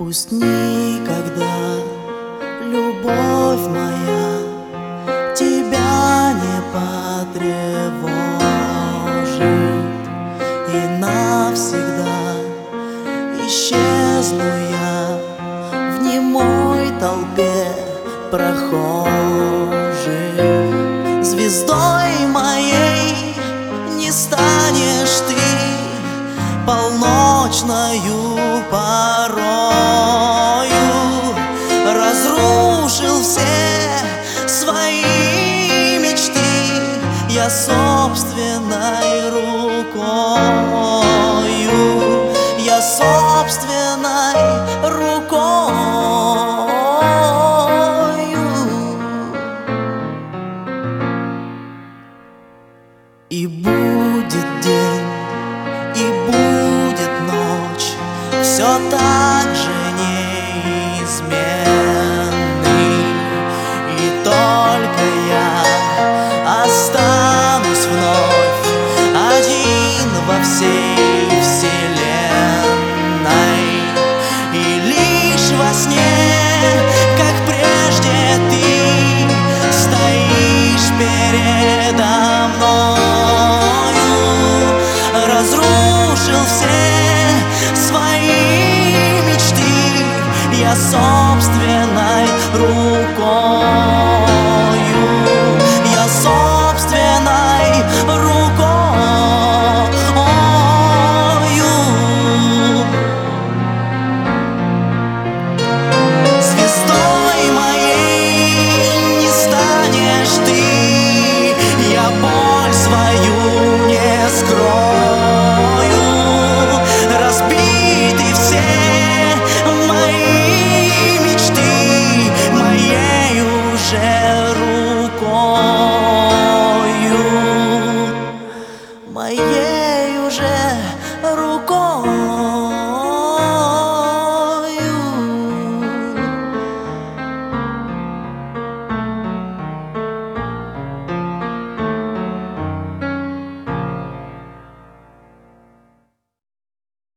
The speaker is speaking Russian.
Пусть никогда, любовь моя, тебя не потревожит, и навсегда исчезну я в немой толпе прохожих. Звездой моей не станешь ты полночною порою. Разрушил все свои мечты я собственной рукою, я собственной рукою. И будет день, и будет ночь, все так же неизменный, и только я останусь вновь один во всей вселенной. И лишь во сне, как прежде, ты стоишь передо мною. Разрушил все свои мечты я собственной рукой.